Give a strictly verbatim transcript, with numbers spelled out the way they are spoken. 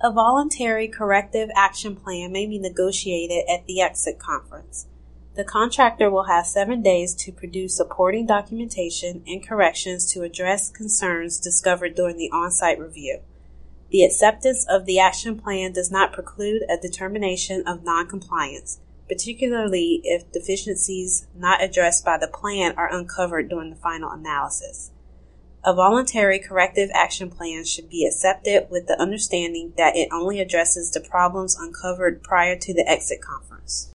A voluntary corrective action plan may be negotiated at the exit conference. The contractor will have seven days to produce supporting documentation and corrections to address concerns discovered during the on-site review. The acceptance of the action plan does not preclude a determination of noncompliance, particularly if deficiencies not addressed by the plan are uncovered during the final analysis. A voluntary corrective action plan should be accepted with the understanding that it only addresses the problems uncovered prior to the exit conference.